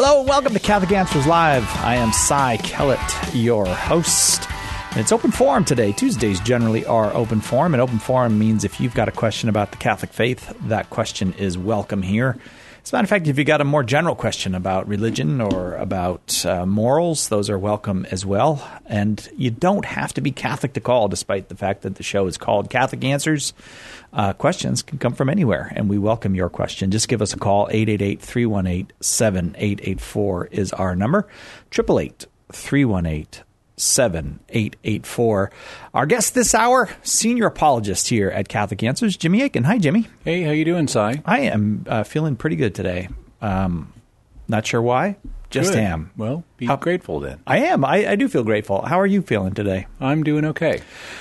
Hello, welcome to Catholic Answers Live. I am Cy Kellett, your host. And it's open forum today. Tuesdays generally are open forum, and open forum means if you've got a question about the Catholic faith, that question is welcome here. As a matter of fact, if you've got a more general question about religion or about morals, those are welcome as well. And you don't have to be Catholic to call, despite the fact that the show is called Catholic Answers. Questions can come from anywhere, and we welcome your question. Just give us a call. 888-318-7884 is our number. 888-318-7884. Our guest this hour, senior apologist here at Catholic Answers, Jimmy Akin. Hi, Jimmy. Hey, how you doing, Cy? I am feeling pretty good today. Not sure why. Just Good. am. Well, be grateful then. I am. I do feel grateful. How are you feeling today? I'm doing okay.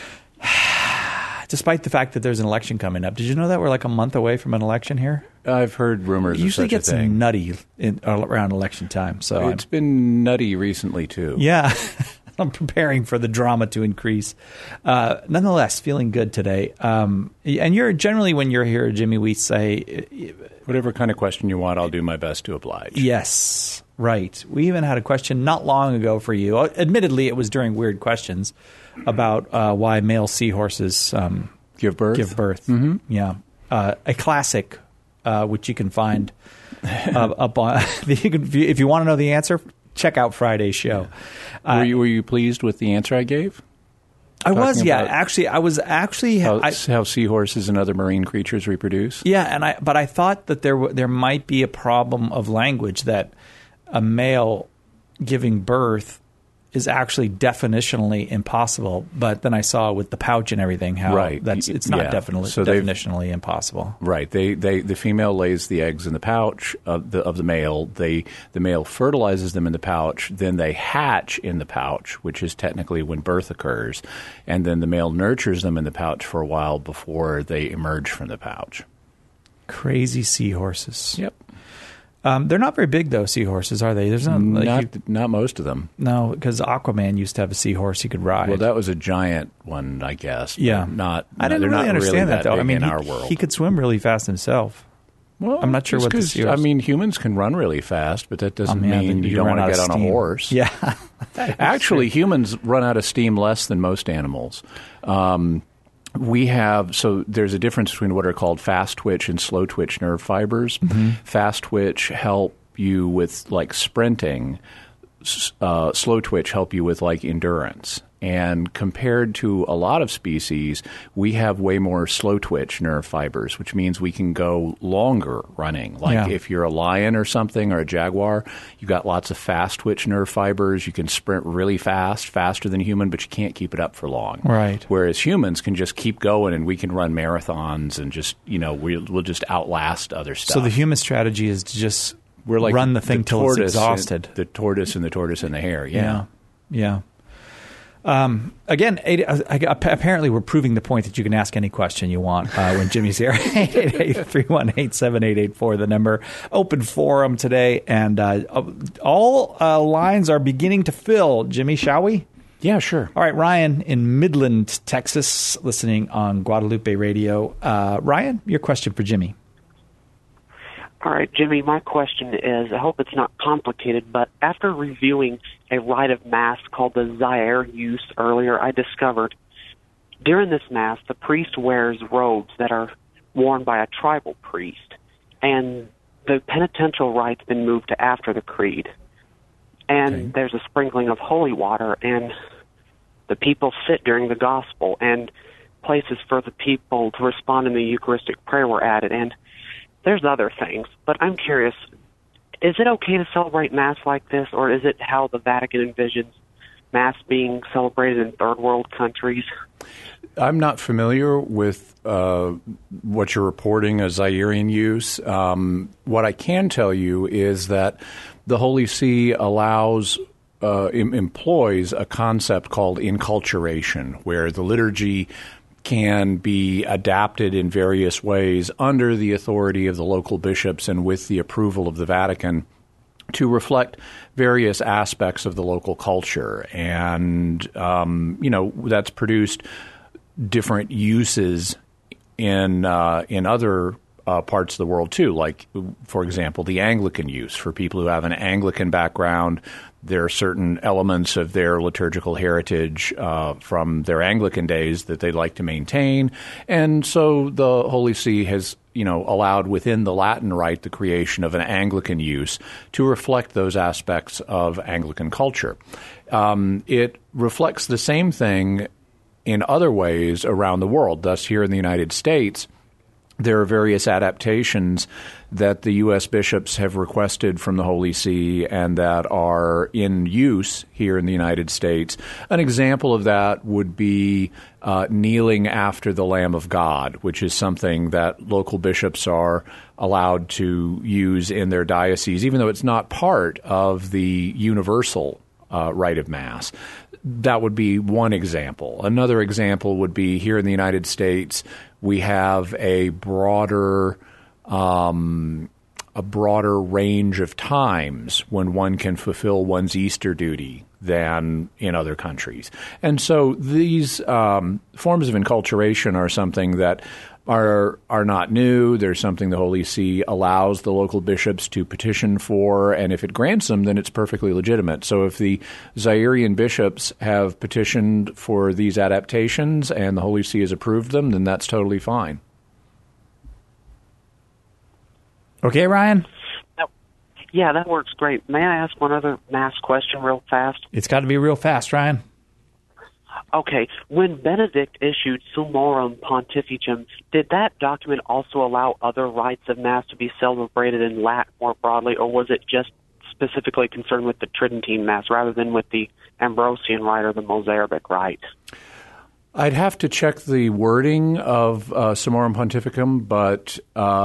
Despite the fact that there's an election coming up. Did you know that we're like a month away from an election here? I've heard rumors It usually of such a thing. gets nutty around election time. So It's been nutty recently, too. yeah, I'm preparing for the drama to increase. Nonetheless, feeling good today. And you're generally, when you're here, Jimmy, we say... Whatever kind of question you want, I'll do my best to oblige. Yes, right. We even had a question not long ago for you. Admittedly, it was during Weird Questions about why male seahorses Give birth? give birth. Mm-hmm. Yeah. A classic, which you can find up on... if you want to know the answer, check out Friday's show. Were you pleased with the answer I gave? I was, yeah. about Actually, I was actually... How seahorses and other marine creatures reproduce? Yeah, but I thought that there might be a problem of language, that a male giving birth is actually definitionally impossible. But then I saw with the pouch and everything how it's not definitionally impossible. Right. The female lays the eggs in the pouch of the male. The male fertilizes them in the pouch. Then they hatch in the pouch, which is technically when birth occurs. And then the male nurtures them in the pouch for a while before they emerge from the pouch. Crazy seahorses. Yep. They're not very big, though, seahorses, are they? There's not most of them. No, because Aquaman used to have a seahorse he could ride. Well, that was a giant one, I guess. Yeah. I didn't really understand that, though. I mean, in our world. He could swim really fast himself. Well, I'm not sure what the seahorse... I mean, humans can run really fast, but that doesn't mean you don't want to get on a horse. Yeah. Actually, humans run out of steam less than most animals. There's a difference between what are called fast twitch and slow twitch nerve fibers. Mm-hmm. Fast twitch help you with like sprinting. Slow twitch help you with like endurance. And compared to a lot of species, we have way more slow twitch nerve fibers, which means we can go longer running. Like if you're a lion or something, or a jaguar, you've got lots of fast twitch nerve fibers. You can sprint really fast, faster than a human, but you can't keep it up for long. Right. Whereas humans can just keep going, and we can run marathons and just, we'll just outlast other stuff. So the human strategy is to just run the thing till it's exhausted. The tortoise and the hare, yeah. Again, apparently we're proving the point that you can ask any question you want when Jimmy's here. 888-318-7884, the number. Open forum today, and all lines are beginning to fill. Jimmy, shall we? Yeah, sure. All right, Ryan in Midland, Texas, listening on Guadalupe Radio. Ryan, your question for Jimmy. All right, Jimmy, my question is, I hope it's not complicated, but after reviewing a rite of Mass called the Zaire use earlier, I discovered during this Mass, the priest wears robes that are worn by a tribal priest, and the penitential rite's been moved to after the creed. And there's a sprinkling of holy water, and the people sit during the gospel, and places for the people to respond in the Eucharistic prayer were added, and there's other things, but I'm curious, is it okay to celebrate Mass like this, or is it how the Vatican envisions Mass being celebrated in third world countries? I'm not familiar with what you're reporting as Zairean use. What I can tell you is that the Holy See employs a concept called inculturation, where the liturgy can be adapted in various ways under the authority of the local bishops and with the approval of the Vatican to reflect various aspects of the local culture. And, that's produced different uses in other parts of the world too, like, for example, the Anglican use. For people who have an Anglican background, there are certain elements of their liturgical heritage from their Anglican days that they'd like to maintain. And so the Holy See has allowed within the Latin Rite the creation of an Anglican use to reflect those aspects of Anglican culture. It reflects the same thing in other ways around the world. Thus, here in the United States, there are various adaptations that the U.S. bishops have requested from the Holy See and that are in use here in the United States. An example of that would be kneeling after the Lamb of God, which is something that local bishops are allowed to use in their diocese, even though it's not part of the universal rite of Mass. That would be one example. Another example would be here in the United States, we have a broader range of times when one can fulfill one's Easter duty than in other countries. And so these forms of enculturation are something that are not new. They're something the Holy See allows the local bishops to petition for, and if it grants them, then it's perfectly legitimate. So if the Zairean bishops have petitioned for these adaptations and the Holy See has approved them, then that's totally fine. Okay, Ryan? Yeah, that works great. May I ask one other Mass question real fast? It's got to be real fast, Ryan. Okay, when Benedict issued Summorum Pontificum, did that document also allow other rites of Mass to be celebrated in Latin more broadly, or was it just specifically concerned with the Tridentine Mass rather than with the Ambrosian Rite or the Mozarabic Rite? I'd have to check the wording of Summorum Pontificum, but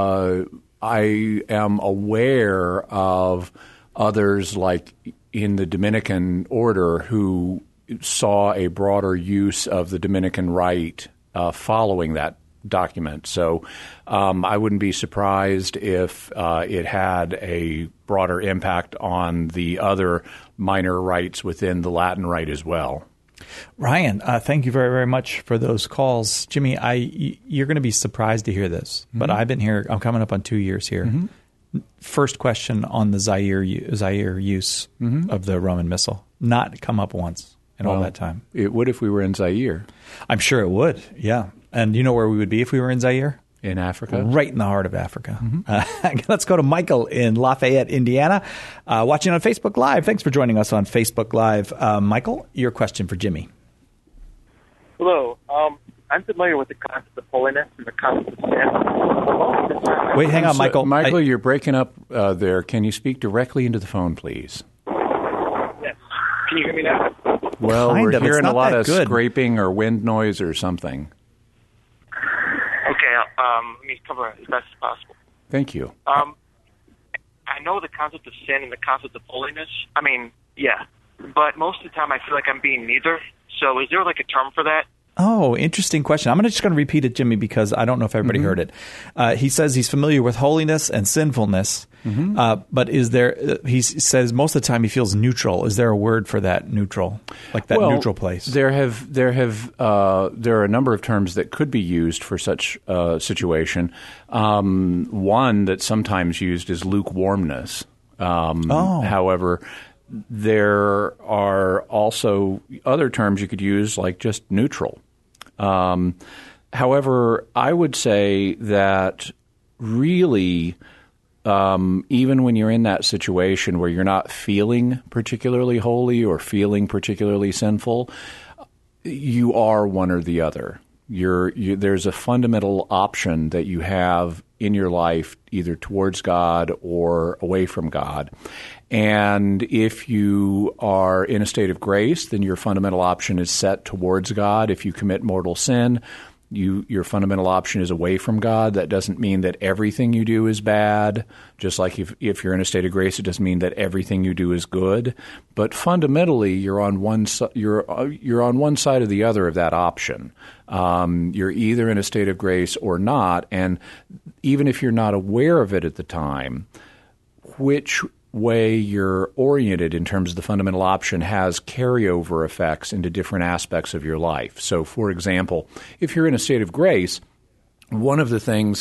I am aware of others, like in the Dominican order, who saw a broader use of the Dominican Rite following that document. So I wouldn't be surprised if it had a broader impact on the other minor rites within the Latin Rite as well. Ryan, thank you very, very much for those calls. Jimmy, you're going to be surprised to hear this, but I've been here, I'm coming up on 2 years here. First question on the Zaire use of the Roman Missal. Not come up once in all that time. It would if we were in Zaire. I'm sure it would, yeah. And you know where we would be if we were in Zaire? In Africa? Right in the heart of Africa. Let's go to Michael in Lafayette, Indiana, watching on Facebook Live. Thanks for joining us on Facebook Live. Michael, your question for Jimmy. Hello. I'm familiar with the concept of holiness and the concept of sin. Wait, hang on, Michael. Michael, you're breaking up there. Can you speak directly into the phone, please? Yes. Can you hear me now? Well, we're hearing a lot of scraping or wind noise or something. Okay, let me cover it as best as possible. Thank you. I know the concept of sin and the concept of holiness. I mean, yeah. But most of the time I feel like I'm being neither. So is there like a term for that? Oh, interesting question. I'm just going to repeat it, Jimmy, because I don't know if everybody heard it. He says he's familiar with holiness and sinfulness, but is there? He says most of the time he feels neutral. Is there a word for that neutral, like that neutral place? There are a number of terms that could be used for such a situation. One that's sometimes used is lukewarmness. However, there are also other terms you could use, like just neutral. However, I would say that really, even when you're in that situation where you're not feeling particularly holy or feeling particularly sinful, you are one or the other. There's a fundamental option that you have in your life, either towards God or away from God. And if you are in a state of grace, then your fundamental option is set towards God. If you commit mortal sin, your fundamental option is away from God. That doesn't mean that everything you do is bad. Just like if you're in a state of grace, it doesn't mean that everything you do is good. But fundamentally, you're on one side or the other of that option. You're either in a state of grace or not. And even if you're not aware of it at the time, which way you're oriented in terms of the fundamental option has carryover effects into different aspects of your life. So, for example, if you're in a state of grace, one of the things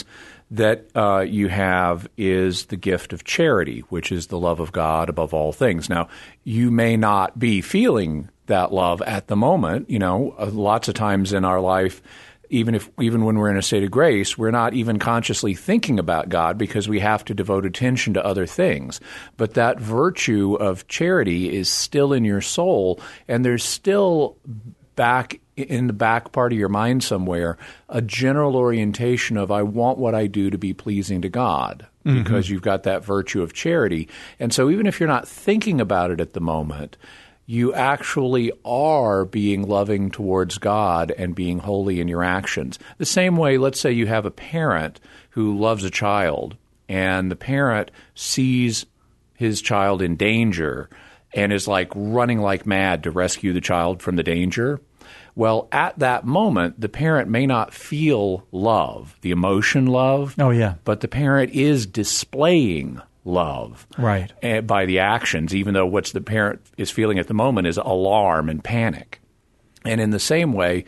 that you have is the gift of charity, which is the love of God above all things. Now, you may not be feeling that love at the moment. Lots of times in our life, even when we're in a state of grace, we're not even consciously thinking about God because we have to devote attention to other things. But that virtue of charity is still in your soul, and there's still back in the back part of your mind somewhere a general orientation of I want what I do to be pleasing to God, because you've got that virtue of charity. And so even if you're not thinking about it at the moment, you actually are being loving towards God and being holy in your actions. The same way, let's say you have a parent who loves a child, and the parent sees his child in danger and is like running like mad to rescue the child from the danger. Well, at that moment, the parent may not feel love, the emotion love. Oh, yeah. But the parent is displaying love, right, by the actions, even though what the parent is feeling at the moment is alarm and panic. And in the same way,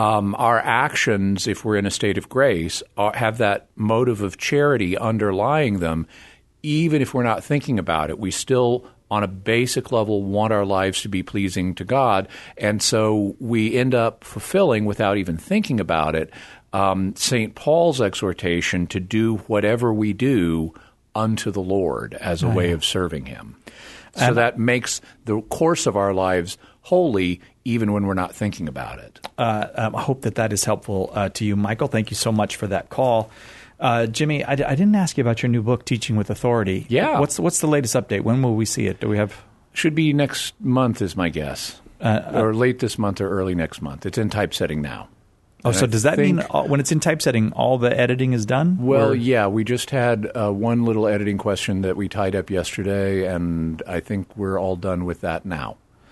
our actions, if we're in a state of grace, have that motive of charity underlying them. Even if we're not thinking about it, we still, on a basic level, want our lives to be pleasing to God. And so we end up fulfilling, without even thinking about it, St. Paul's exhortation to do whatever we do unto the Lord as a way of serving him. So that makes the course of our lives holy even when we're not thinking about it. I hope that is helpful to you, Michael. Thank you so much for that call. Jimmy, I didn't ask you about your new book, Teaching with Authority. Yeah. What's the latest update? When will we see it? Do we have? Should be next month is my guess, or late this month or early next month. It's in typesetting now. Oh, so does that mean when it's in typesetting, all the editing is done? Well, yeah. We just had one little editing question that we tied up yesterday, and I think we're all done with that now.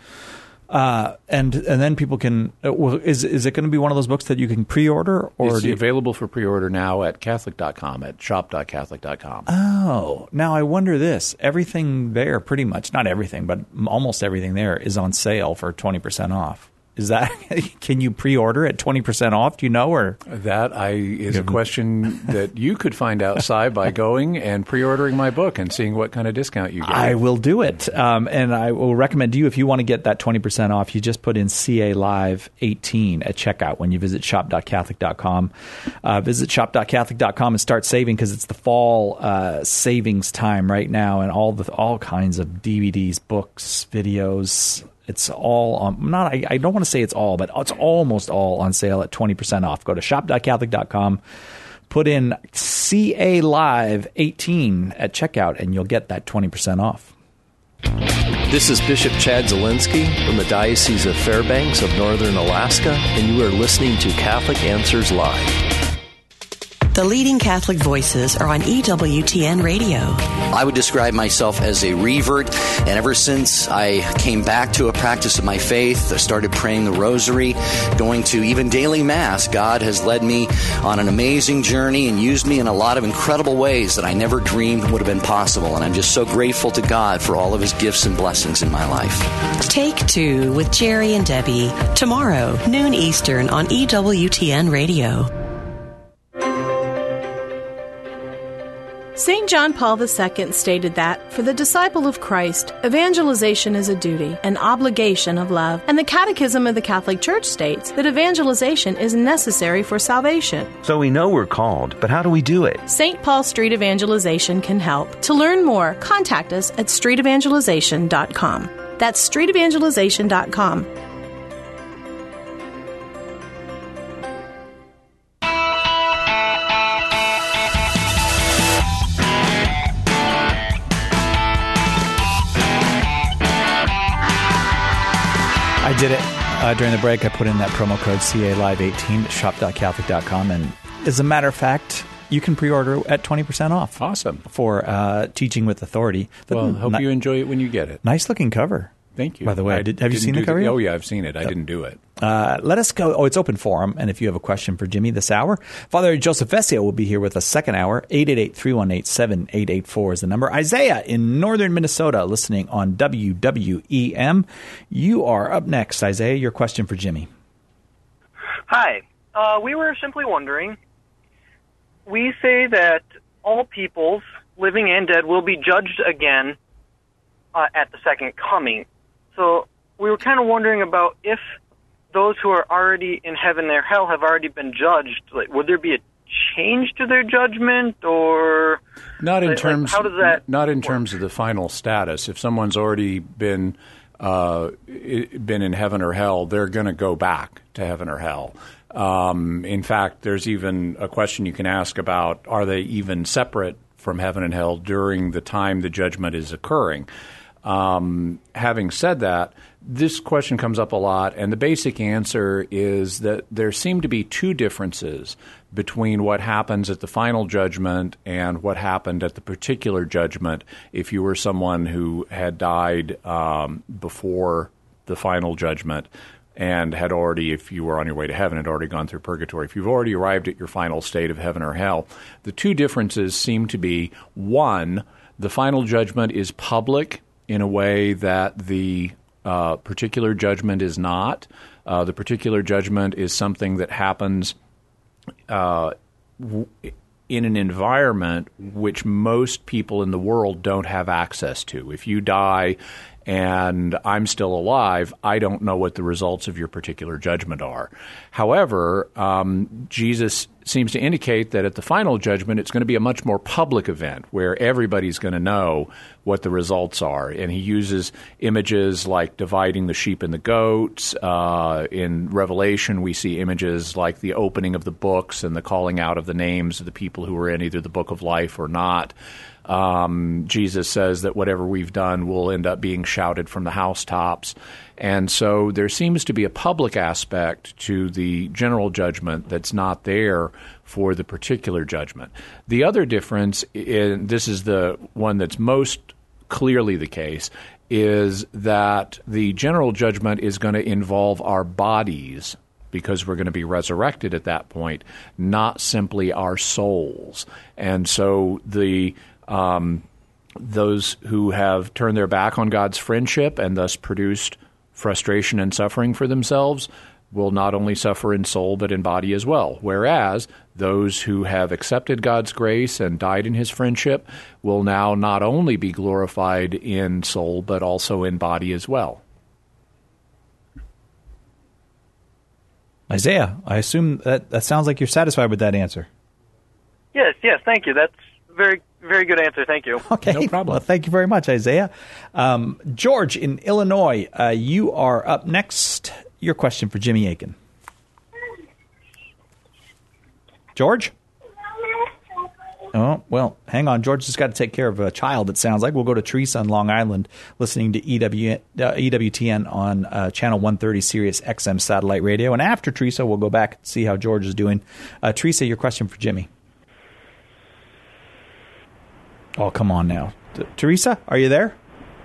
And then people can. Is it going to be one of those books that you can pre-order, or it's available for pre-order now at Catholic.com at shop.catholic.com. Oh, now I wonder this: everything there, pretty much, not everything, but almost everything there is on sale for 20% off. Is that can you pre-order at 20% off? Do you know, or that is a question that you could find out, Si, by going and pre-ordering my book and seeing what kind of discount you get. I will do it, and I will recommend to you, if you want to get that 20% off, you just put in CA Live 18 at checkout when you visit shop.catholic.com. Visit shop.catholic.com and start saving, because it's the fall savings time right now, and all kinds of DVDs, books, videos. It's all on, I don't want to say it's all, but it's almost all on sale at 20% off. Go to shop.catholic.com, put in CA Live 18 at checkout, and you'll get that 20% off. This is Bishop Chad Zielinski from the Diocese of Fairbanks of Northern Alaska, and you are listening to Catholic Answers Live. The leading Catholic voices are on EWTN Radio. I would describe myself as a revert, and ever since I came back to a practice of my faith, I started praying the rosary, going to even daily Mass, God has led me on an amazing journey and used me in a lot of incredible ways that I never dreamed would have been possible, and I'm just so grateful to God for all of His gifts and blessings in my life. Take Two with Jerry and Debbie, tomorrow, noon Eastern on EWTN Radio. St. John Paul II stated that, for the disciple of Christ, evangelization is a duty, an obligation of love, and the Catechism of the Catholic Church states that evangelization is necessary for salvation. So we know we're called, but how do we do it? St. Paul Street Evangelization can help. To learn more, contact us at streetevangelization.com. That's streetevangelization.com. I did it during the break. I put in that promo code CA Live 18 at shop.catholic.com, and as a matter of fact, you can pre-order at 20% off. Awesome. For Teaching with Authority. Well, hope you enjoy it when you get it. Nice looking cover. Thank you. By the way, have you seen the cover yet? Oh, yeah, I've seen it. I didn't do it. Let us go. Oh, it's open forum. And if you have a question for Jimmy this hour, Father Joseph Vesio will be here with us second hour. 888-318-7884 is the number. Isaiah in northern Minnesota listening on WWEM. You are up next, Isaiah. Your question for Jimmy. Hi. We were simply wondering, we say that all peoples, living and dead, will be judged again at the second coming. So we were kind of wondering about if those who are already in heaven or hell have already been judged. Like, would there be a change to their judgment, or not in terms? How does that? Not in terms of the final status. If someone's already been in heaven or hell, they're going to go back to heaven or hell. In fact, there's even a question you can ask about: are they even separate from heaven and hell during the time the judgment is occurring? Having said that, this question comes up a lot, and the basic answer is that there seem to be two differences between what happens at the final judgment and what happened at the particular judgment if you were someone who had died before the final judgment and had already, if you were on your way to heaven, had already gone through purgatory. If you've already arrived at your final state of heaven or hell, the two differences seem to be, one, the final judgment is public in a way that the particular judgment is not. The particular judgment is something that happens in an environment which most people in the world don't have access to. If you die and I'm still alive, I don't know what the results of your particular judgment are. However, Jesus seems to indicate that at the final judgment, it's going to be a much more public event where everybody's going to know what the results are. And he uses images like dividing the sheep and the goats. In Revelation, we see images like the opening of the books and the calling out of the names of the people who were in either the book of life or not. Jesus says that whatever we've done will end up being shouted from the housetops. And so there seems to be a public aspect to the general judgment that's not there for the particular judgment. The other difference, this is the one that's most clearly the case, is that the general judgment is going to involve our bodies, because we're going to be resurrected at that point, not simply our souls. And so those who have turned their back on God's friendship and thus produced frustration and suffering for themselves will not only suffer in soul but in body as well. Whereas those who have accepted God's grace and died in his friendship will now not only be glorified in soul but also in body as well. Isaiah, I assume that sounds like you're satisfied with that answer. Yes, thank you. That's very, very good answer. Thank you. Okay, no problem. Well, thank you very much, Isaiah. George in Illinois, you are up next. Your question for Jimmy Akin. George? Oh, well, hang on. George has got to take care of a child, it sounds like. We'll go to Teresa on Long Island, listening to EWTN on Channel 130 Sirius XM satellite radio. And after Teresa, we'll go back and see how George is doing. Teresa, your question for Jimmy. Oh, come on now. Teresa, are you there?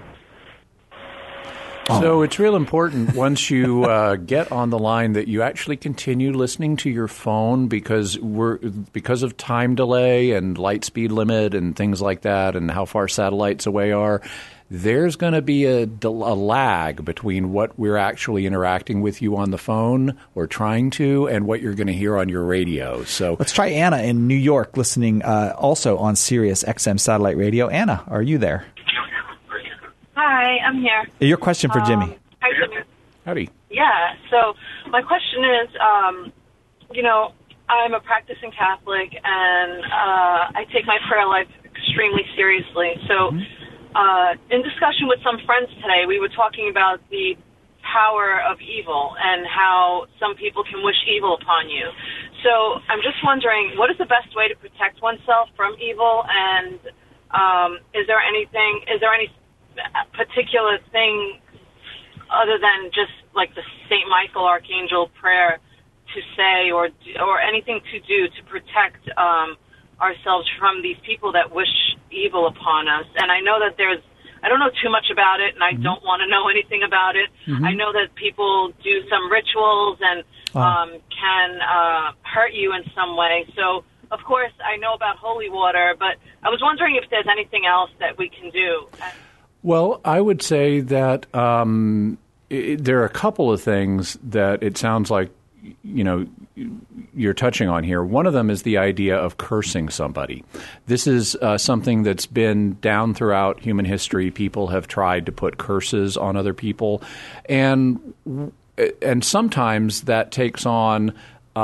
So it's real important once you get on the line that you actually continue listening to your phone because of time delay and light speed limit and things like that and how far satellites away are. There's going to be a lag between what we're actually interacting with you on the phone or trying to and what you're going to hear on your radio. So let's try Anna in New York listening also on Sirius XM satellite radio. Anna, are you there? Hi, I'm here. Your question for Jimmy. Hi, Jimmy. Howdy. Yeah, so my question is, I'm a practicing Catholic, and I take my prayer life extremely seriously. So in discussion with some friends today, we were talking about the power of evil and how some people can wish evil upon you. So I'm just wondering, what is the best way to protect oneself from evil, and is there any particular thing other than just like the St. Michael Archangel prayer to say or anything to do to protect ourselves from these people that wish evil upon us? And I know that I don't know too much about it, and I don't want to know anything about it. I know that people do some rituals and can hurt you in some way. So, of course, I know about holy water, but I was wondering if there's anything else that we can do. Well, I would say that there are a couple of things that it sounds like, you're touching on here. One of them is the idea of cursing somebody. This is something that's been down throughout human history. People have tried to put curses on other people, and sometimes that takes on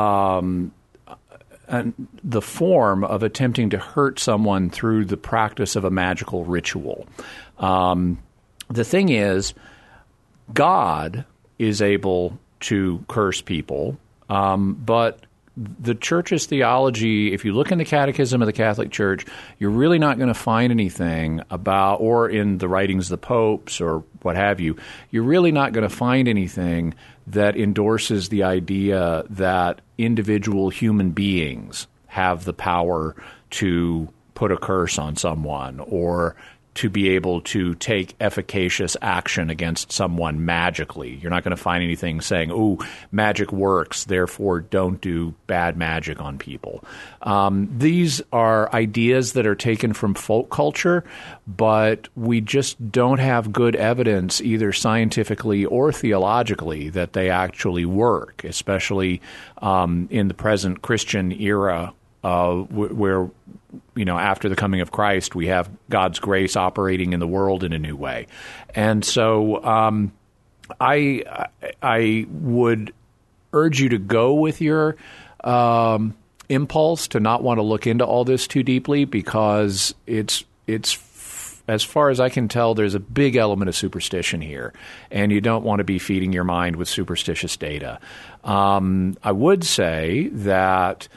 the form of attempting to hurt someone through the practice of a magical ritual. The thing is, God is able to curse people, but the Church's theology, if you look in the Catechism of the Catholic Church, you're really not going to find anything about, or in the writings of the popes or what have you, you're really not going to find anything that endorses the idea that individual human beings have the power to put a curse on someone or to be able to take efficacious action against someone magically. You're not going to find anything saying, "Oh, magic works, therefore don't do bad magic on people." These are ideas that are taken from folk culture, but we just don't have good evidence, either scientifically or theologically, that they actually work, especially in the present Christian era, where, after the coming of Christ, we have God's grace operating in the world in a new way. And so I would urge you to go with your impulse to not want to look into all this too deeply, because it's as far as I can tell, there's a big element of superstition here, and you don't want to be feeding your mind with superstitious data. I would say that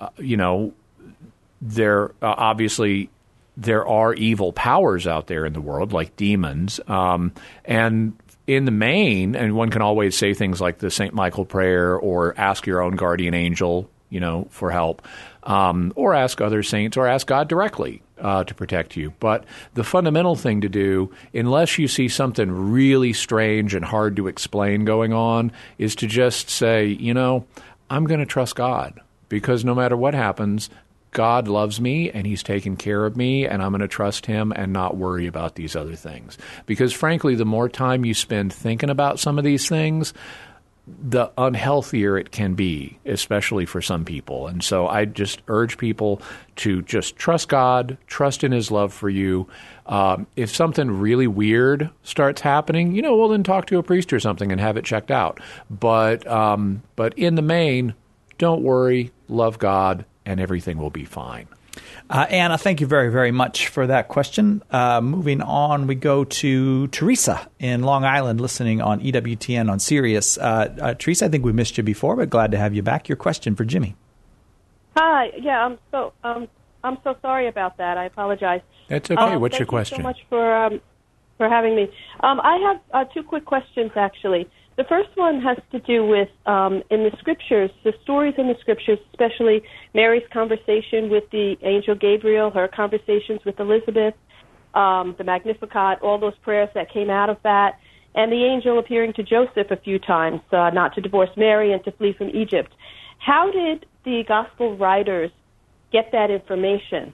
there are evil powers out there in the world, like demons, and in the main, and one can always say things like the St. Michael prayer, or ask your own guardian angel, for help, or ask other saints, or ask God directly to protect you. But the fundamental thing to do, unless you see something really strange and hard to explain going on, is to just say, I'm going to trust God. Because no matter what happens, God loves me and he's taken care of me, and I'm going to trust him and not worry about these other things. Because frankly, the more time you spend thinking about some of these things, the unhealthier it can be, especially for some people. And so I just urge people to just trust God, trust in his love for you. If something really weird starts happening, then talk to a priest or something and have it checked out. But in the main, don't worry, love God, and everything will be fine. Anna, thank you very, very much for that question. Moving on, we go to Teresa in Long Island, listening on EWTN on Sirius. Teresa, I think we missed you before, but glad to have you back. Your question for Jimmy. Hi. Yeah, I'm so sorry about that. I apologize. That's okay. What's your question? Thank you so much for having me. I have two quick questions, actually. The first one has to do with, in the Scriptures, the stories in the Scriptures, especially Mary's conversation with the angel Gabriel, her conversations with Elizabeth, the Magnificat, all those prayers that came out of that, and the angel appearing to Joseph a few times, not to divorce Mary and to flee from Egypt. How did the Gospel writers get that information?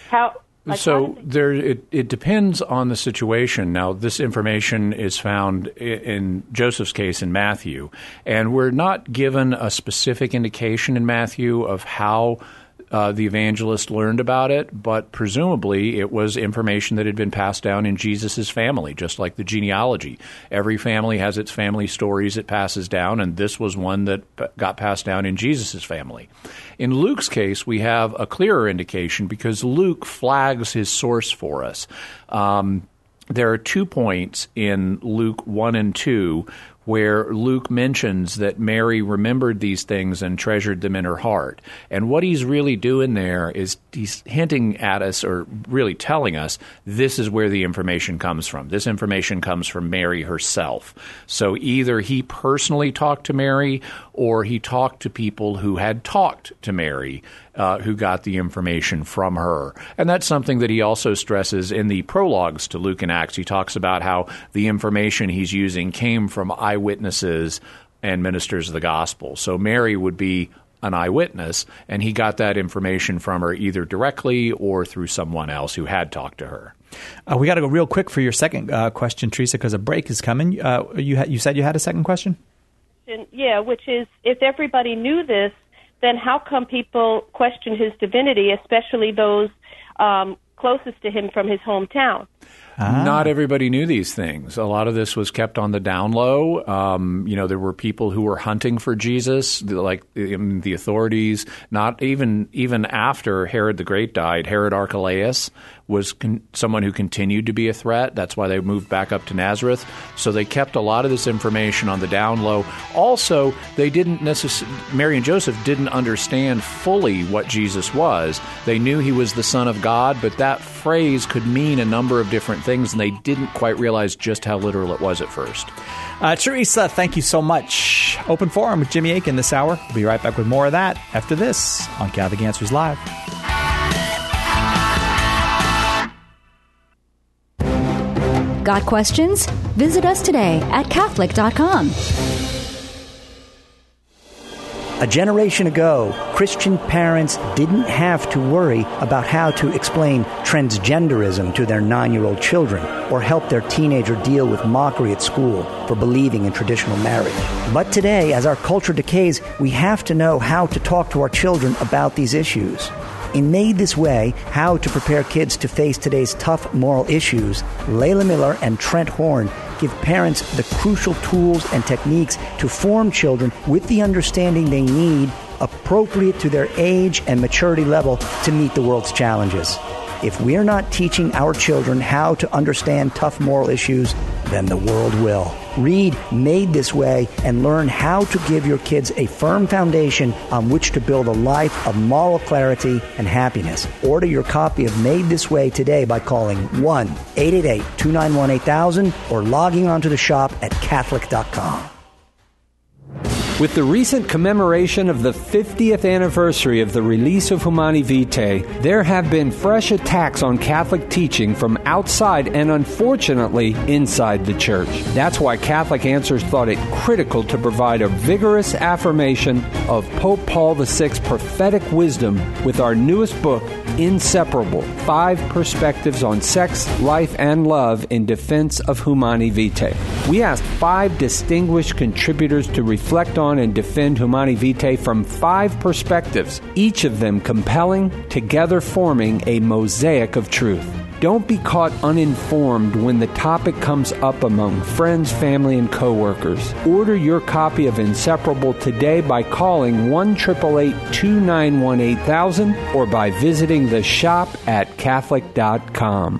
It depends on the situation. Now, this information is found in Joseph's case in Matthew, and we're not given a specific indication in Matthew of how the evangelist learned about it, but presumably it was information that had been passed down in Jesus' family, just like the genealogy. Every family has its family stories it passes down, and this was one that got passed down in Jesus' family. In Luke's case, we have a clearer indication because Luke flags his source for us. There are 2 points in Luke 1 and 2 where Luke mentions that Mary remembered these things and treasured them in her heart. And what he's really doing there is he's hinting at us, or really telling us, this is where the information comes from. This information comes from Mary herself. So either he personally talked to Mary, or he talked to people who had talked to Mary, who got the information from her. And that's something that he also stresses in the prologues to Luke and Acts. He talks about how the information he's using came from eyewitnesses and ministers of the gospel. So Mary would be an eyewitness, and he got that information from her either directly or through someone else who had talked to her. We got to go real quick for your second question, Teresa, because a break is coming. You said you had a second question? Yeah, which is, if everybody knew this, then how come people question his divinity, especially those closest to him from his hometown? Not everybody knew these things. A lot of this was kept on the down low. There were people who were hunting for Jesus, like the authorities. Not even after Herod the Great died, Herod Archelaus was someone who continued to be a threat. That's why they moved back up to Nazareth. So they kept a lot of this information on the down low. Also, they didn't Mary and Joseph didn't understand fully what Jesus was. They knew he was the Son of God, but that phrase could mean a number of different things, and they didn't quite realize just how literal it was at first. Teresa, thank you so much. Open Forum with Jimmy Akin this hour. We'll be right back with more of that after this on Catholic Answers Live. Got questions? Visit us today at Catholic.com. A generation ago, Christian parents didn't have to worry about how to explain transgenderism to their 9-year-old children or help their teenager deal with mockery at school for believing in traditional marriage. But today, as our culture decays, we have to know how to talk to our children about these issues. In Made This Way, How to Prepare Kids to Face Today's Tough Moral Issues, Layla Miller and Trent Horn give parents the crucial tools and techniques to form children with the understanding they need, appropriate to their age and maturity level to meet the world's challenges. If we're not teaching our children how to understand tough moral issues, then the world will. Read Made This Way and learn how to give your kids a firm foundation on which to build a life of moral clarity and happiness. Order your copy of Made This Way today by calling 1-888-291-8000 or logging onto the shop at Catholic.com. With the recent commemoration of the 50th anniversary of the release of Humani Vitae, there have been fresh attacks on Catholic teaching from outside and, unfortunately, inside the Church. That's why Catholic Answers thought it critical to provide a vigorous affirmation of Pope Paul VI's prophetic wisdom with our newest book, Inseparable: 5 Perspectives on Sex, Life, and Love in Defense of Humani Vitae. We asked 5 distinguished contributors to reflect on and defend Humani Vitae from 5 perspectives, each of them compelling, together forming a mosaic of truth. Don't be caught uninformed when the topic comes up among friends, family, and coworkers. Order your copy of Inseparable today by calling 1-888-291-8000 or by visiting the shop at Catholic.com.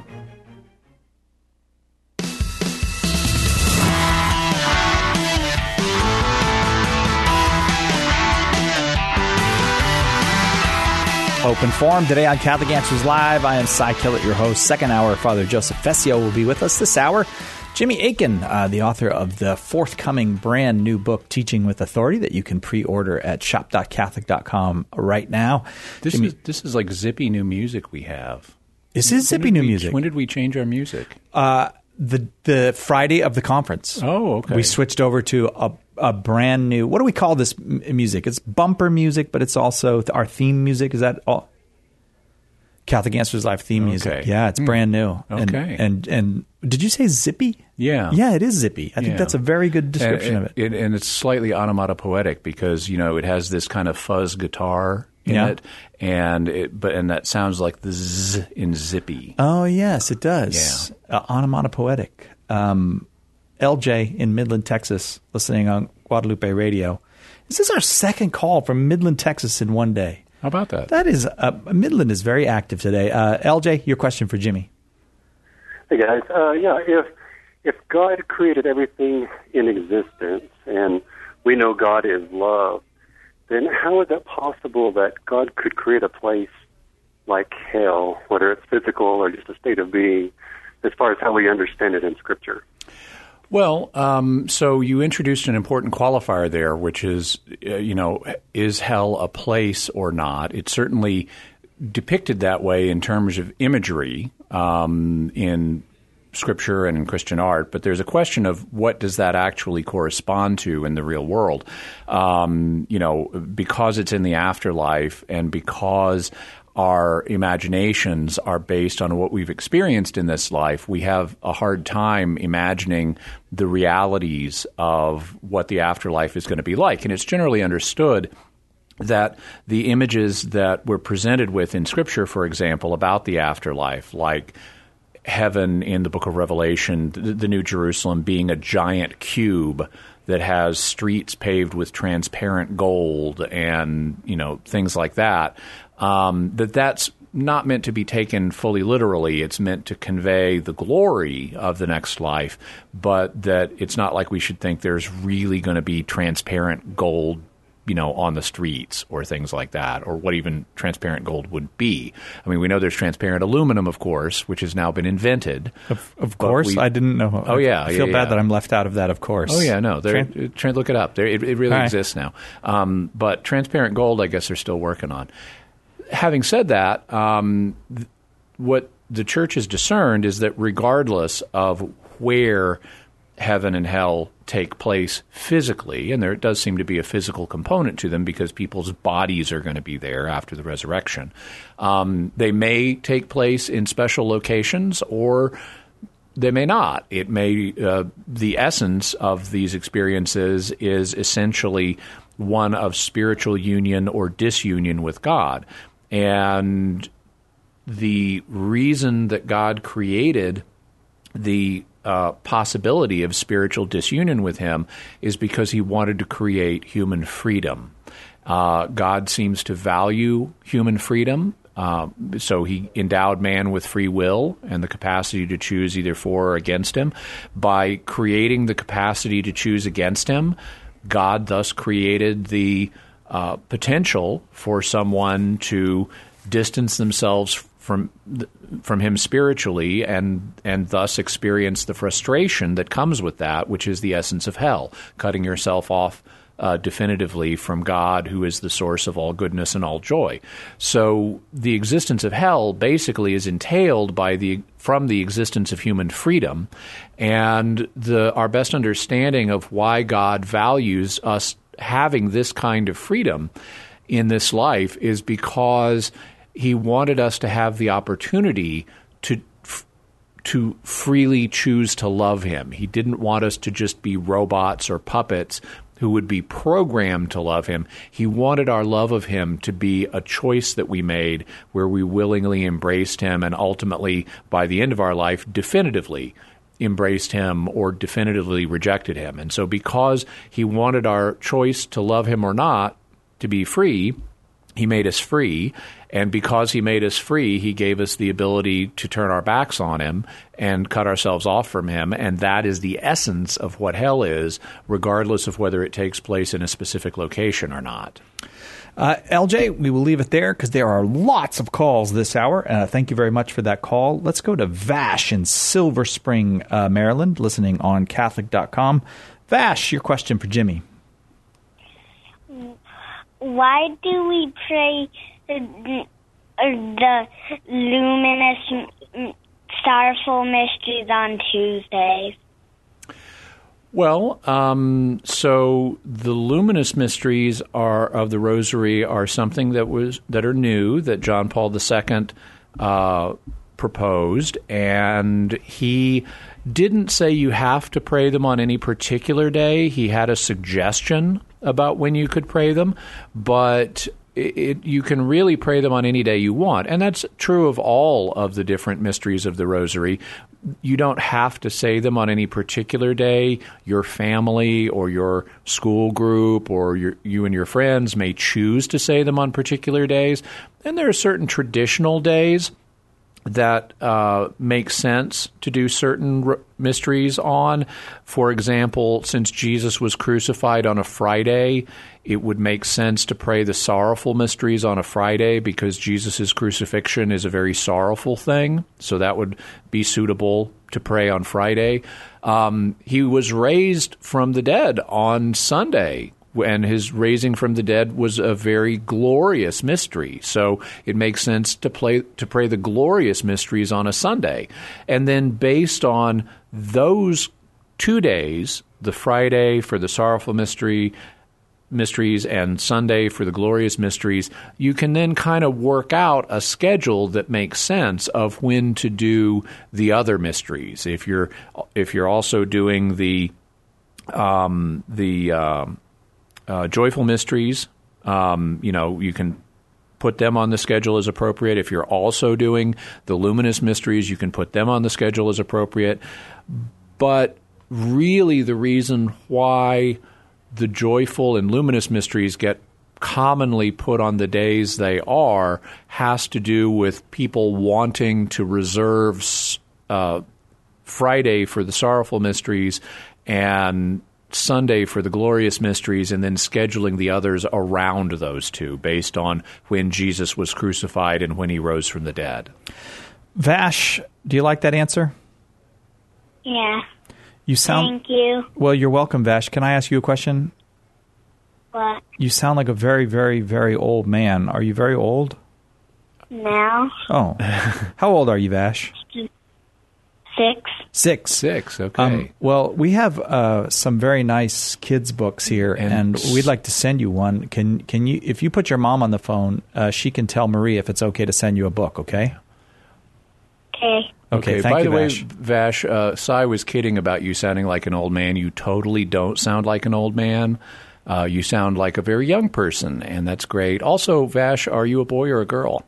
Open Forum today on Catholic Answers Live. I am Cy Killett, your host. Second hour, Father Joseph Fessio will be with us this hour. Jimmy Akin, the author of the forthcoming brand new book, Teaching with Authority, that you can pre-order at shop.catholic.com right now. This is like zippy new music we have. This is zippy new music. When did we change our music? The Friday of the conference. Oh, okay. We switched over to a brand new, what do we call this music? It's bumper music, but it's also our theme music. Is that all? Catholic Answers Live theme music. Yeah, it's brand new. Okay. And did you say zippy? Yeah. Yeah, it is zippy. I think that's a very good description of it. And it's slightly onomatopoetic because, it has this kind of fuzz guitar in it, and that sounds like the z in zippy. Oh, yes, it does. Yeah. Onomatopoetic. LJ in Midland, Texas, listening on Guadalupe Radio. This is our second call from Midland, Texas in one day. How about that? That is, Midland is very active today. LJ, your question for Jimmy. Hey, guys. If God created everything in existence and we know God is love, then how is it possible that God could create a place like hell, whether it's physical or just a state of being, as far as how we understand it in Scripture? Well, so you introduced an important qualifier there, which is, is hell a place or not? It's certainly depicted that way in terms of imagery in Scripture and in Christian art, but there's a question of what does that actually correspond to in the real world? Because it's in the afterlife and because our imaginations are based on what we've experienced in this life, we have a hard time imagining the realities of what the afterlife is going to be like. And it's generally understood that the images that we're presented with in Scripture, for example, about the afterlife, like heaven in the book of Revelation, the New Jerusalem being a giant cube that has streets paved with transparent gold and, things like that, that's not meant to be taken fully literally. It's meant to convey the glory of the next life, but that it's not like we should think there's really going to be transparent gold on the streets or things like that, or what even transparent gold would be. I mean, we know there's transparent aluminum, of course, which has now been invented. Of course? I didn't know. Oh, yeah. I feel bad that I'm left out of that, of course. Oh, yeah, no. Look it up. It really exists now. But transparent gold, I guess they're still working on. Having said that, what the church has discerned is that regardless of where heaven and hell take place physically, and there does seem to be a physical component to them because people's bodies are going to be there after the resurrection. They may take place in special locations, or they may not. It may the essence of these experiences is essentially one of spiritual union or disunion with God. And the reason that God created the possibility of spiritual disunion with him is because he wanted to create human freedom. God seems to value human freedom, so he endowed man with free will and the capacity to choose either for or against him. By creating the capacity to choose against him, God thus created the potential for someone to distance themselves from him spiritually and thus experience the frustration that comes with that, which is the essence of hell, cutting yourself off definitively from God, who is the source of all goodness and all joy. So the existence of hell basically is entailed from the existence of human freedom, and our best understanding of why God values us having this kind of freedom in this life is because he wanted us to have the opportunity to freely choose to love him. He didn't want us to just be robots or puppets who would be programmed to love him. He wanted our love of him to be a choice that we made where we willingly embraced him and ultimately, by the end of our life, definitively embraced him or definitively rejected him. And so because he wanted our choice to love him or not to be free, he made us free. And because he made us free, he gave us the ability to turn our backs on him and cut ourselves off from him. And that is the essence of what hell is, regardless of whether it takes place in a specific location or not. LJ, we will leave it there because there are lots of calls this hour. Thank you very much for that call. Let's go to Vash in Silver Spring, Maryland, listening on Catholic.com. Vash, your question for Jimmy. Why do we pray the luminous sorrowful mysteries on Tuesdays? Well, so the luminous mysteries of the Rosary are something that are new, that John Paul II proposed, and he didn't say you have to pray them on any particular day. He had a suggestion about when you could pray them, but you can really pray them on any day you want. And that's true of all of the different mysteries of the Rosary. You don't have to say them on any particular day. Your family or your school group or you and your friends may choose to say them on particular days. And there are certain traditional days that make sense to do certain mysteries on. For example, since Jesus was crucified on a Friday, it would make sense to pray the sorrowful mysteries on a Friday because Jesus' crucifixion is a very sorrowful thing. So that would be suitable to pray on Friday. He was raised from the dead on Sunday, and his raising from the dead was a very glorious mystery. So it makes sense to pray the glorious mysteries on a Sunday. And then based on those 2 days, the Friday for the sorrowful mysteries and Sunday for the glorious mysteries, you can then kind of work out a schedule that makes sense of when to do the other mysteries. If you're also doing the joyful mysteries You can put them on the schedule as appropriate. If you're also doing the luminous mysteries, you can put them on the schedule as appropriate. But really the reason why the joyful and luminous mysteries get commonly put on the days they are has to do with people wanting to reserve Friday for the sorrowful mysteries and Sunday for the glorious mysteries, and then scheduling the others around those two based on when Jesus was crucified and when he rose from the dead. Vash, do you like that answer? Yeah. Thank you. Well, you're welcome, Vash. Can I ask you a question? What? You sound like a very, very, very old man. Are you very old? Now? Oh. How old are you, Vash? 6. 6, okay. Well, we have some very nice kids' books here, and we'd like to send you one. Can you, if you put your mom on the phone, she can tell Marie if it's okay to send you a book, okay? Okay. Thank by you, the way, Vash. Vash, Cy was kidding about you sounding like an old man. You totally don't sound like an old man. You sound like a very young person, and that's great. Also, Vash, are you a boy or a girl?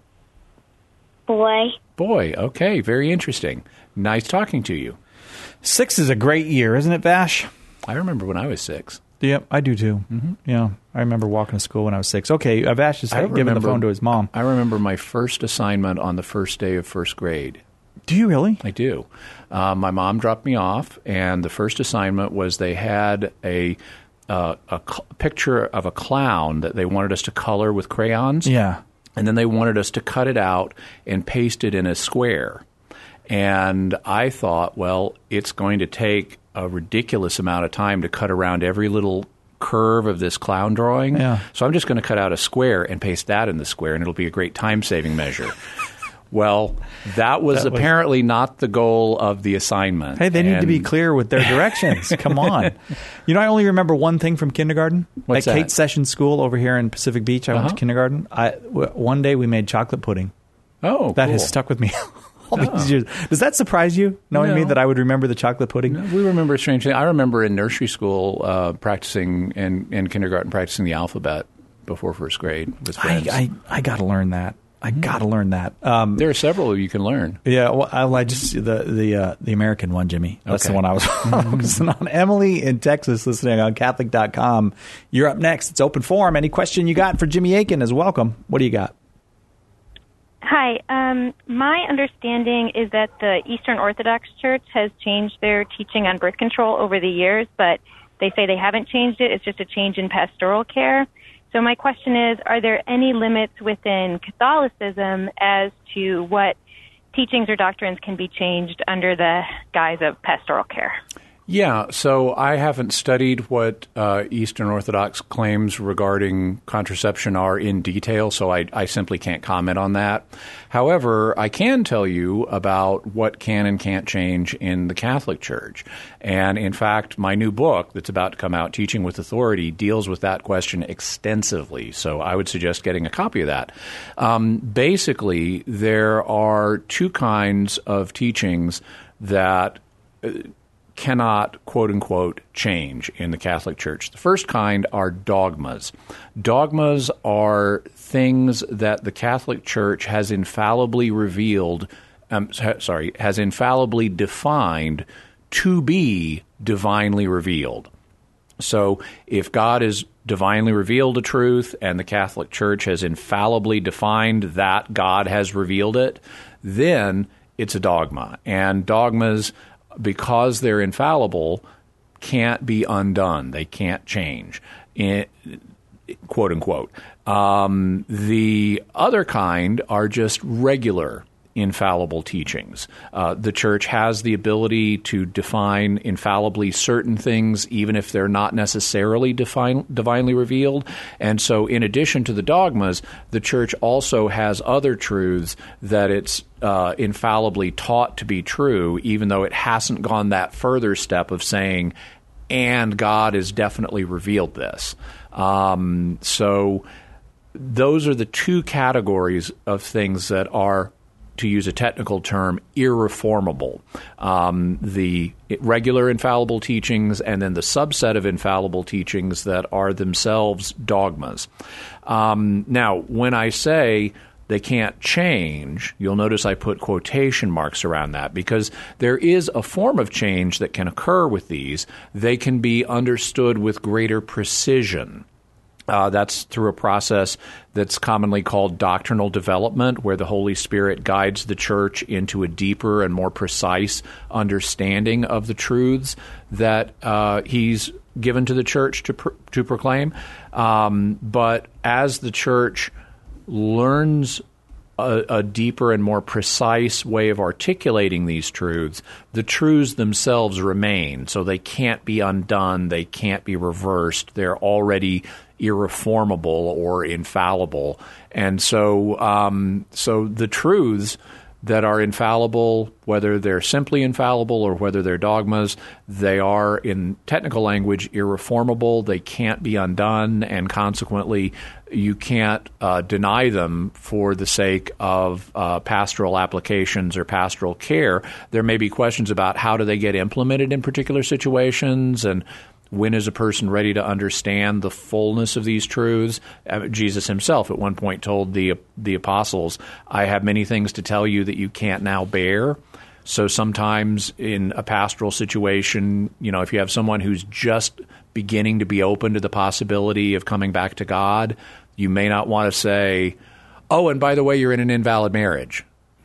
Boy. Boy, okay, very interesting. Nice talking to you. 6 is a great year, isn't it, Vash? I remember when I was 6. Yeah, I do too. Mm-hmm. Yeah, I remember walking to school when I was 6. Okay, Vash is giving the phone to his mom. I remember my first assignment on the first day of first grade. Do you really? I do. My mom dropped me off, and the first assignment was they had a picture of a clown that they wanted us to color with crayons. Yeah. And then they wanted us to cut it out and paste it in a square. And I thought, well, it's going to take a ridiculous amount of time to cut around every little curve of this clown drawing. Yeah. So I'm just going to cut out a square and paste that in the square, and it'll be a great time-saving measure. Well, that was apparently not the goal of the assignment. Hey, they need to be clear with their directions. Come on. You know, I only remember one thing from kindergarten. What's At that? Kate Sessions School over here in Pacific Beach, I went to kindergarten. One day we made chocolate pudding. Oh, that cool. has stuck with me all these years. Does that surprise you, knowing me, that I would remember the chocolate pudding? No, we remember a strange thing. I remember in nursery school practicing, and in kindergarten practicing the alphabet before first grade with friends. I got to learn that. I got to learn that. There are several you can learn. Yeah, well, I just the American one, Jimmy. That's the one I was focusing on. Emily in Texas, listening on Catholic.com. You're up next. It's open forum. Any question you got for Jimmy Akin is welcome. What do you got? Hi. My understanding is that the Eastern Orthodox Church has changed their teaching on birth control over the years, but they say they haven't changed it. It's just a change in pastoral care. So my question is, are there any limits within Catholicism as to what teachings or doctrines can be changed under the guise of pastoral care? Yeah, so I haven't studied what Eastern Orthodox claims regarding contraception are in detail, so I simply can't comment on that. However, I can tell you about what can and can't change in the Catholic Church. And in fact, my new book that's about to come out, Teaching with Authority, deals with that question extensively. So I would suggest getting a copy of that. Basically, there are two kinds of teachings that cannot, quote-unquote, change in the Catholic Church. The first kind are dogmas. Dogmas are things that the Catholic Church has infallibly has infallibly defined to be divinely revealed. So if God has divinely revealed a truth and the Catholic Church has infallibly defined that God has revealed it, then it's a dogma. And dogmas, because they're infallible, can't be undone. They can't change, quote unquote. The other kind are just regular infallible teachings. The Church has the ability to define infallibly certain things, even if they're not necessarily divinely revealed. And so in addition to the dogmas, the Church also has other truths that it's infallibly taught to be true, even though it hasn't gone that further step of saying, and God has definitely revealed this. So those are the two categories of things that are to use a technical term, irreformable. The regular infallible teachings and then the subset of infallible teachings that are themselves dogmas. Now, when I say they can't change, you'll notice I put quotation marks around that because there is a form of change that can occur with these. They can be understood with greater precision. That's through a process that's commonly called doctrinal development, where the Holy Spirit guides the church into a deeper and more precise understanding of the truths that He's given to the church to proclaim. But as the church learns a deeper and more precise way of articulating these truths, the truths themselves remain. So they can't be undone. They can't be reversed. They're already irreformable or infallible. And so the truths that are infallible, whether they're simply infallible or whether they're dogmas, they are, in technical language, irreformable. They can't be undone, and consequently, you can't deny them for the sake of pastoral applications or pastoral care. There may be questions about how do they get implemented in particular situations, and when is a person ready to understand the fullness of these truths? Jesus himself at one point told the apostles, I have many things to tell you that you can't now bear. So sometimes in a pastoral situation, if you have someone who's just beginning to be open to the possibility of coming back to God, you may not want to say, oh, and by the way, you're in an invalid marriage.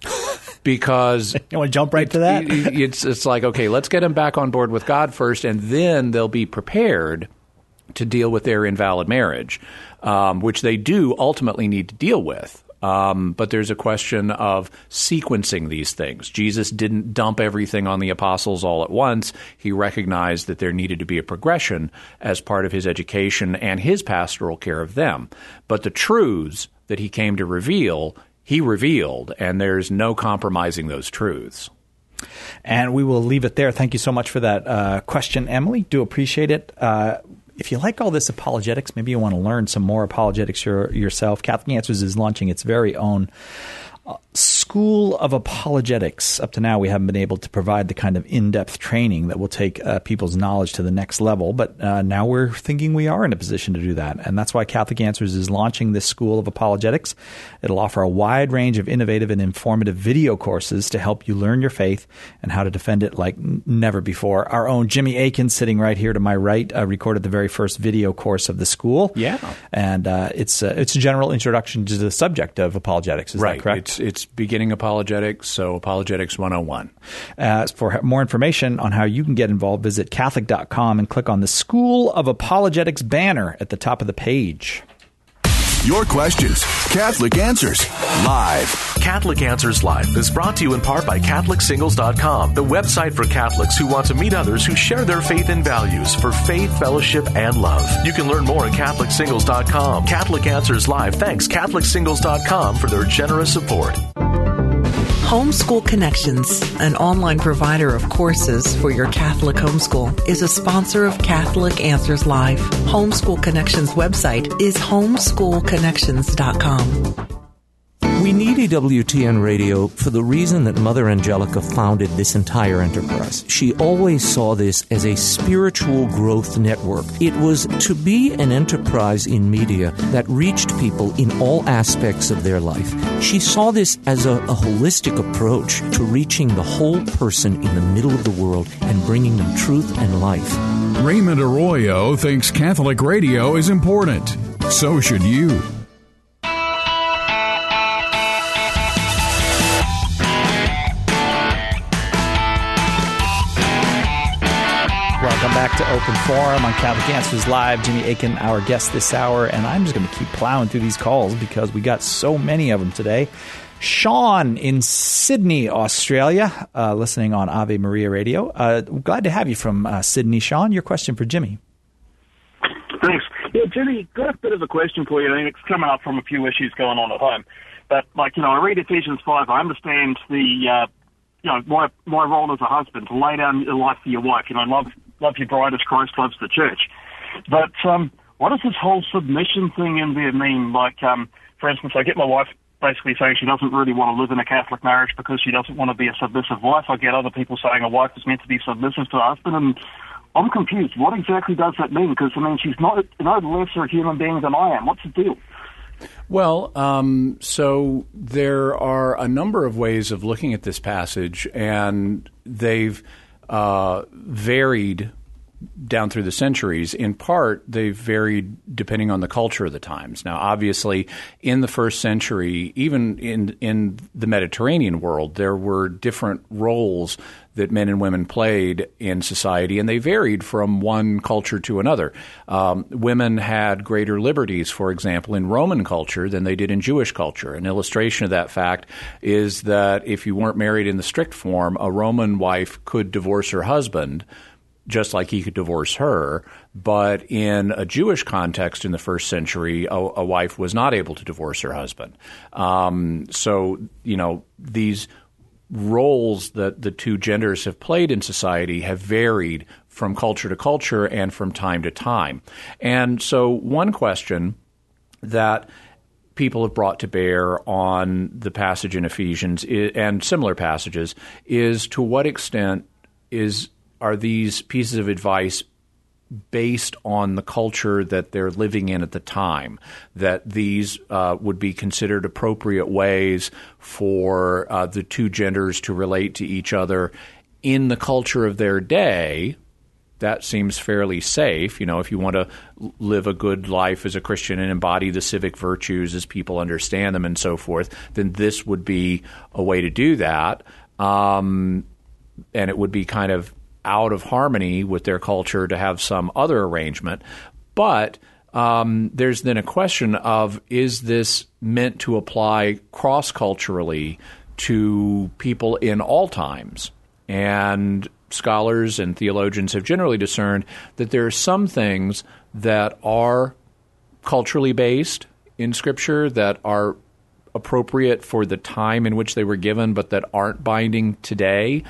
Because you want to jump right to that? It's like, okay, let's get them back on board with God first, and then they'll be prepared to deal with their invalid marriage, which they do ultimately need to deal with. But there's a question of sequencing these things. Jesus didn't dump everything on the apostles all at once. He recognized that there needed to be a progression as part of his education and his pastoral care of them. But the truths that he came to reveal, he revealed, and there's no compromising those truths. And we will leave it there. Thank you so much for that question, Emily. Do appreciate it. If you like all this apologetics, maybe you want to learn some more apologetics yourself. Catholic Answers is launching its very own School of Apologetics. Up to now, we haven't been able to provide the kind of in-depth training that will take people's knowledge to the next level, but now we're thinking we are in a position to do that, and that's why Catholic Answers is launching this School of Apologetics. It'll offer a wide range of innovative and informative video courses to help you learn your faith and how to defend it like never before. Our own Jimmy Akin, sitting right here to my right, recorded the very first video course of the school. Yeah. And it's a general introduction to the subject of apologetics. Is that correct? It's beginning apologetics, so Apologetics 101. For more information on how you can get involved, visit Catholic.com and click on the School of Apologetics banner at the top of the page. Your questions, Catholic Answers Live. Catholic Answers Live is brought to you in part by CatholicSingles.com, the website for Catholics who want to meet others who share their faith and values for faith, fellowship, and love. You can learn more at CatholicSingles.com. Catholic Answers Live thanks CatholicSingles.com for their generous support. Homeschool Connections, an online provider of courses for your Catholic homeschool, is a sponsor of Catholic Answers Live. Homeschool Connections website is homeschoolconnections.com. We need EWTN Radio for the reason that Mother Angelica founded this entire enterprise. She always saw this as a spiritual growth network. It was to be an enterprise in media that reached people in all aspects of their life. She saw this as a holistic approach to reaching the whole person in the middle of the world and bringing them truth and life. Raymond Arroyo thinks Catholic radio is important. So should you. Welcome back to Open Forum on Catholic Answers Live. Jimmy Akin, our guest this hour, and I'm just going to keep plowing through these calls because we got so many of them today. Sean in Sydney, Australia, listening on Ave Maria Radio. Glad to have you from Sydney, Sean. Your question for Jimmy. Thanks. Yeah, Jimmy, got a bit of a question for you. I mean, it's coming up from a few issues going on at home. But, I read Ephesians 5. I understand the, my role as a husband, to lay down your life for your wife. Love your bride as Christ loves the church. But what does this whole submission thing in there mean? Like, for instance, I get my wife basically saying she doesn't really want to live in a Catholic marriage because she doesn't want to be a submissive wife. I get other people saying a wife is meant to be submissive to her husband, and I'm confused. What exactly does that mean? Because, I mean, she's not no lesser human being than I am. What's the deal? Well, so there are a number of ways of looking at this passage, and they've varied down through the centuries. In part, they've varied depending on the culture of the times. Now, obviously, in the first century, even in the Mediterranean world, there were different roles that men and women played in society, and they varied from one culture to another. Women had greater liberties, for example, in Roman culture than they did in Jewish culture. An illustration of that fact is that if you weren't married in the strict form, a Roman wife could divorce her husband just like he could divorce her. But in a Jewish context in the first century, a wife was not able to divorce her husband. So, these roles that the two genders have played in society have varied from culture to culture and from time to time. And so one question that people have brought to bear on the passage in Ephesians and similar passages is, to what extent are these pieces of advice based on the culture that they're living in at the time, that these would be considered appropriate ways for the two genders to relate to each other in the culture of their day. That seems fairly safe. If you want to live a good life as a Christian and embody the civic virtues as people understand them and so forth, then this would be a way to do that. And it would be kind of out of harmony with their culture to have some other arrangement. But there's then a question of, is this meant to apply cross-culturally to people in all times? And scholars and theologians have generally discerned that there are some things that are culturally based in Scripture that are appropriate for the time in which they were given, but that aren't binding today.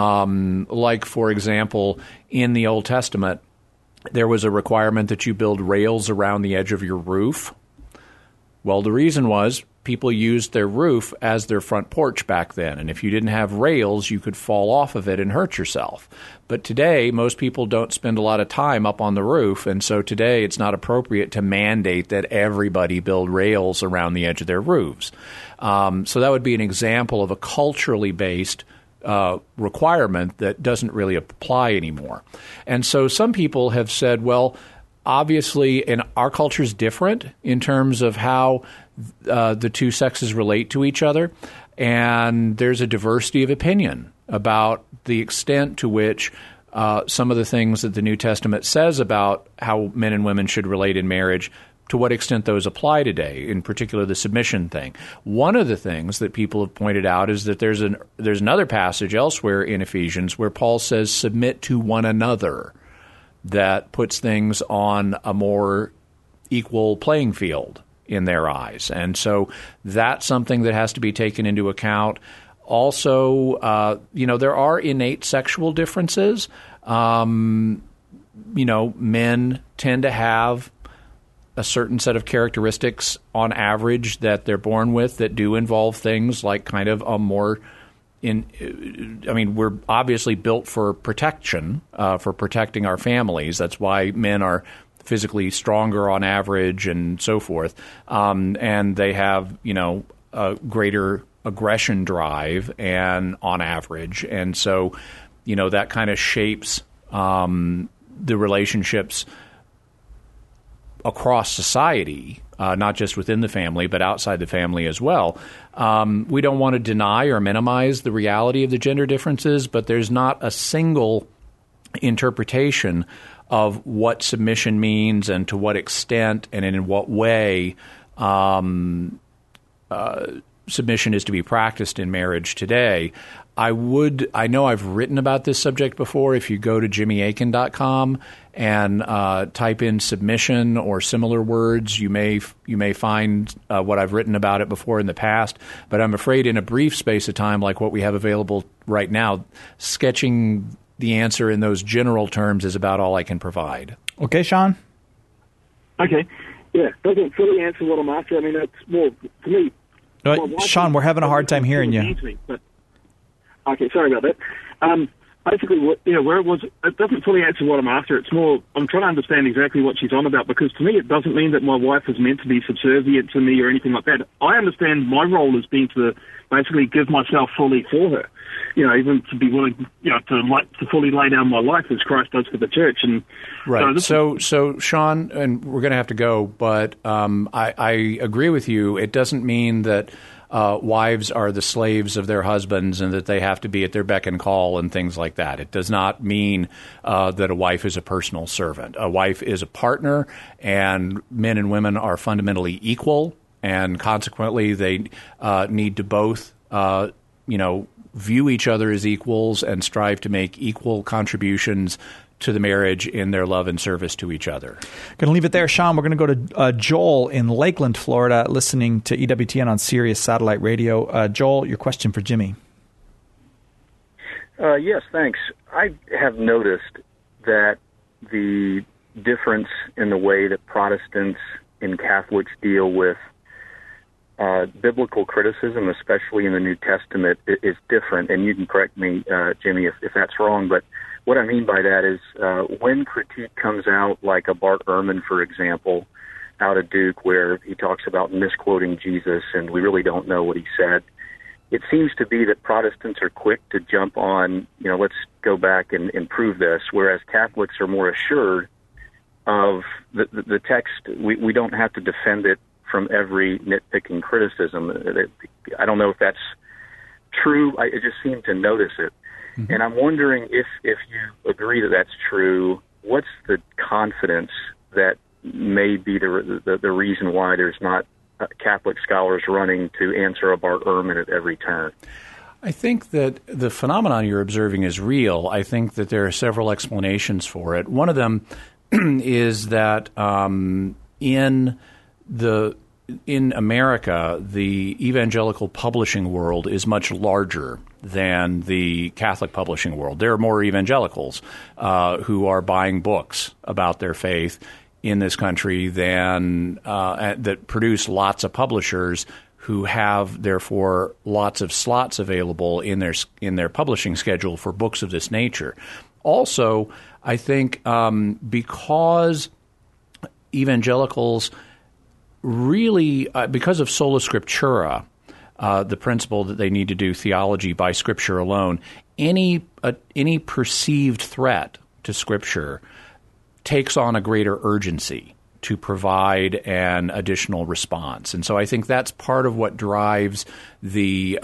Like, for example, in the Old Testament, there was a requirement that you build rails around the edge of your roof. Well, the reason was people used their roof as their front porch back then, and if you didn't have rails, you could fall off of it and hurt yourself. But today, most people don't spend a lot of time up on the roof, and so today it's not appropriate to mandate that everybody build rails around the edge of their roofs. So that would be an example of a culturally based requirement that doesn't really apply anymore. And so some people have said, well, obviously, and our culture is different in terms of how the two sexes relate to each other, and there's a diversity of opinion about the extent to which some of the things that the New Testament says about how men and women should relate in marriage, to what extent those apply today, in particular the submission thing. One of the things that people have pointed out is that there's another passage elsewhere in Ephesians where Paul says, submit to one another, that puts things on a more equal playing field in their eyes. And so that's something that has to be taken into account. Also, there are innate sexual differences. Men tend to have a certain set of characteristics on average that they're born with that do involve things like kind of a more we're obviously built for protection, for protecting our families. That's why men are physically stronger on average and so forth. And they have, a greater aggression drive and on average. And so, that kind of shapes the relationships across society, not just within the family, but outside the family as well. We don't want to deny or minimize the reality of the gender differences, but there's not a single interpretation of what submission means and to what extent and in what way submission is to be practiced in marriage today. I know I've written about this subject before. If you go to jimmyakin.com and type in submission or similar words, you may find what I've written about it before in the past. But I'm afraid in a brief space of time like what we have available right now, sketching the answer in those general terms is about all I can provide. Okay, Sean? Okay. Yeah, doesn't fully answer what I'm after. I mean, it's more, to me, Sean, we're having a hard time hearing you. Okay, sorry about that. Basically, where it was, it doesn't fully answer what I'm after. It's more, I'm trying to understand exactly what she's on about, because to me it doesn't mean that my wife is meant to be subservient to me or anything like that. I understand my role as being to basically give myself fully for her. Even to be willing, to fully lay down my life as Christ does for the church. And right. So Sean, and we're going to have to go, but I agree with you. It doesn't mean that wives are the slaves of their husbands and that they have to be at their beck and call and things like that. It does not mean that a wife is a personal servant. A wife is a partner, and men and women are fundamentally equal, and consequently they need to both, view each other as equals and strive to make equal contributions to the marriage in their love and service to each other. Going to leave it there, Sean. We're going to go to Joel in Lakeland, Florida, listening to EWTN on Sirius Satellite Radio. Joel, your question for Jimmy. Yes, thanks. I have noticed that the difference in the way that Protestants and Catholics deal with biblical criticism, especially in the New Testament, is different. And you can correct me, Jimmy, if that's wrong. But what I mean by that is when critique comes out, like a Bart Ehrman, for example, out of Duke, where he talks about misquoting Jesus and we really don't know what he said, it seems to be that Protestants are quick to jump on, let's go back and prove this, whereas Catholics are more assured of the text. We don't have to defend it from every nitpicking criticism. I don't know if that's true. I just seem to notice it. Mm-hmm. And I'm wondering if you agree that that's true, what's the confidence that may be the reason why there's not Catholic scholars running to answer a Bart Ehrman at every turn? I think that the phenomenon you're observing is real. I think that there are several explanations for it. One of them is that in America, the evangelical publishing world is much larger than the Catholic publishing world. There are more evangelicals who are buying books about their faith in this country than that produce lots of publishers who have, therefore, lots of slots available in their publishing schedule for books of this nature. Also, I think because evangelicals really, because of sola scriptura, the principle that they need to do theology by Scripture alone, any perceived threat to Scripture takes on a greater urgency to provide an additional response. And so I think that's part of what drives the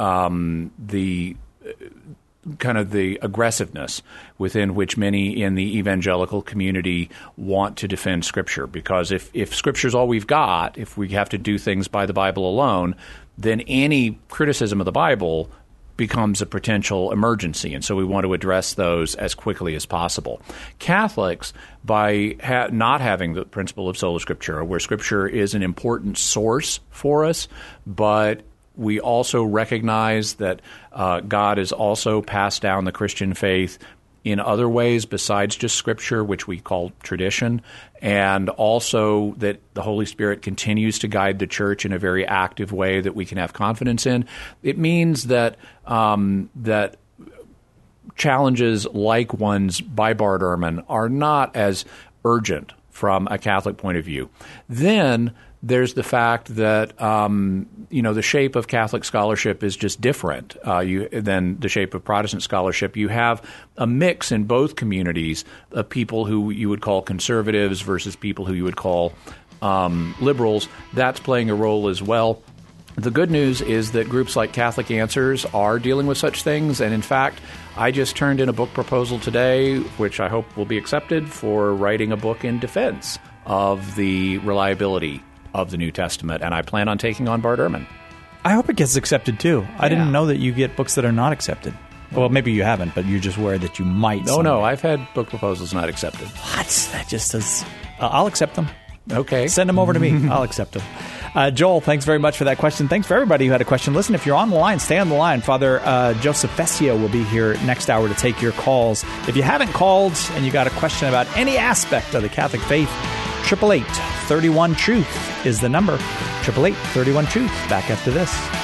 kind of the aggressiveness within which many in the evangelical community want to defend Scripture. Because if Scripture's all we've got, if we have to do things by the Bible alone, then any criticism of the Bible becomes a potential emergency. And so we want to address those as quickly as possible. Catholics, by not having the principle of sola scriptura, where Scripture is an important source for us, but we also recognize that God has also passed down the Christian faith in other ways besides just Scripture, which we call tradition, and also that the Holy Spirit continues to guide the church in a very active way that we can have confidence in. It means that that challenges like ones by Bart Ehrman are not as urgent from a Catholic point of view. Then there's the fact that the shape of Catholic scholarship is just different than the shape of Protestant scholarship. You have a mix in both communities of people who you would call conservatives versus people who you would call liberals. That's playing a role as well. The good news is that groups like Catholic Answers are dealing with such things, and in fact, I just turned in a book proposal today, which I hope will be accepted, for writing a book in defense of the reliability of the New Testament, and I plan on taking on Bart Ehrman. I hope it gets accepted, too. I didn't know that you get books that are not accepted. Well, maybe you haven't, but you're just worried that you might. No, I've had book proposals not accepted. What? That just does... I'll accept them. Okay. Send them over to me. I'll accept them. Joel, thanks very much for that question. Thanks for everybody who had a question. Listen, if you're on the line, stay on the line. Father Joseph Fessio will be here next hour to take your calls. If you haven't called and you got a question about any aspect of the Catholic faith, 888-31-TRUTH is the number. 888-31-TRUTH. Back after this.